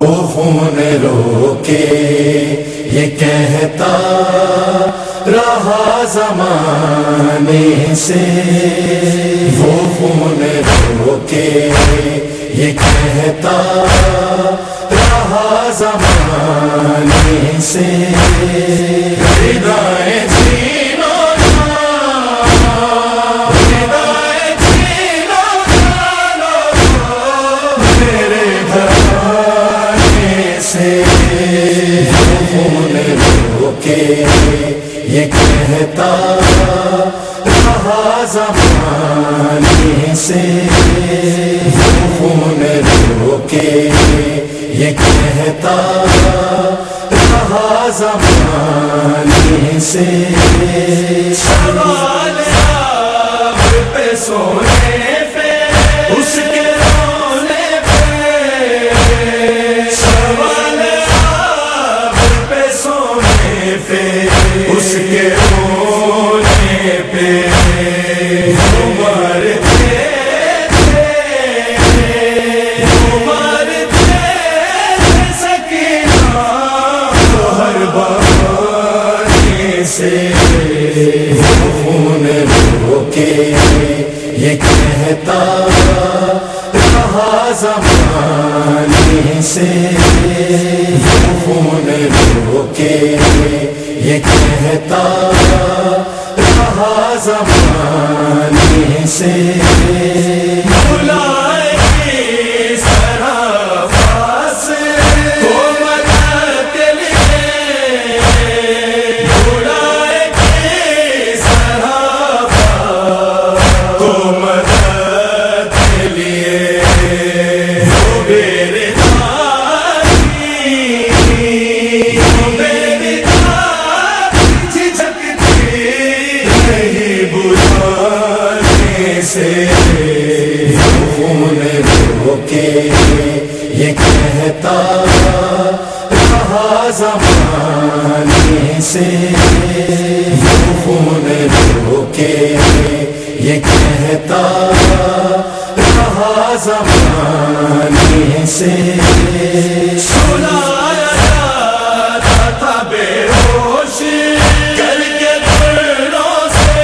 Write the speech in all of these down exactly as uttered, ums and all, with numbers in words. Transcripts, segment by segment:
خون روکے یہ کہتا رہا زمانے سے، وہ خون روکے یہ کہتا رہا زمانے سے، ہدایے جینوں ہدایے جینوں میرے گھرانے سے، خون روکے یہ کہتا رہا زمانے سے، خون روکے یہ کہتا رہا زمانے سے، سوال آپ پہ سونے پہ اس کے رونے پہ، سوال آپ پہ سونے پہ اس کے رونے پہ، عمر خون روکے یہ کہتا رہا زمانے سے، خون روکے یہ کہتا رہا زمانے سے، بلائے کس طرح پاس کو مدد کے لیے، بلائے کس طرح پاس کو مدد کے لیے، وہ میرے داری وہ میری داری جھجکتی نہیں بلانے سے، خون روکے یہ کہتا رہا زمانے سے، خون روکے یہ کہتا رہا زمانے سے، سلایا جاتا تھا بے ہوش کر کے دردوں سے،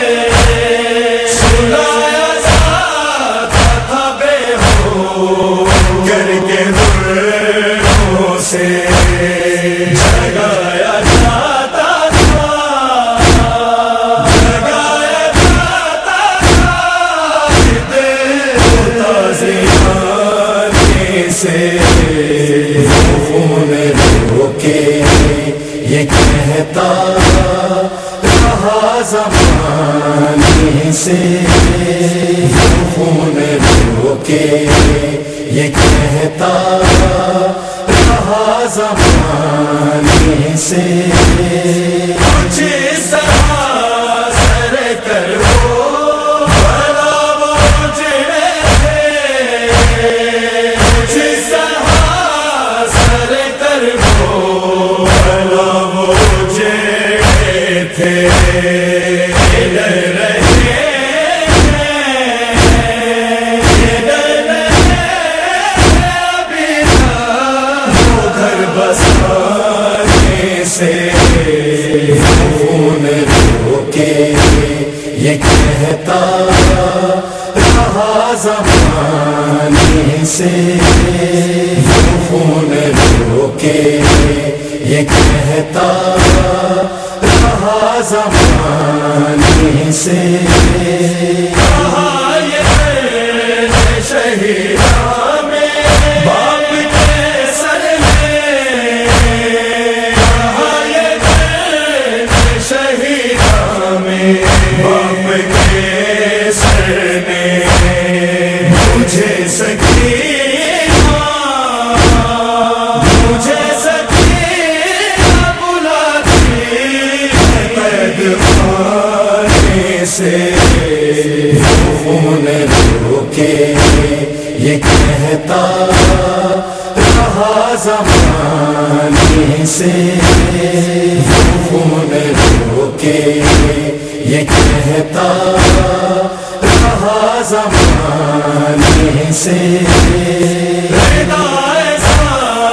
سلایا جاتا تھا بے ہوش کر کے دردوں سے، جگایا جاتا تھا جگایا جاتا تھا تازیانے سے، خون روکے یہ کہتا رہا زمانے سے، خون روکے یہ کہتا رہا زمانے سے، جس طرح سر کر وہ بھلا وہ اجڑے تھے، جس طرح سر کر وہ بھلا وہ اجڑے تھے، ادھر رہے سے، خون روکے یہ کہتا رہا زمانے سے، خون روکے یہ کہتا رہا زمانے سے، شہیداں میں باپ کے سر باپ کے سر نے مجھے سکینہ مجھے سکینہ بلاتی قید خانے سے، خون روکے یہ کہتا رہا زمانے سے، خون روکے یہ کہتا رہا زمانے سے،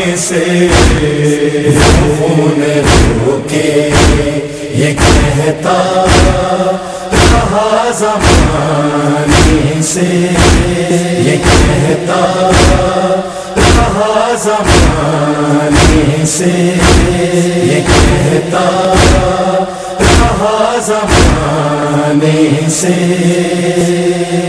سے خون رو کے یہ کہتا رہا زمانے سے، یہ کہتا رہا زمانے سے، یہ کہتا رہا زمانے سے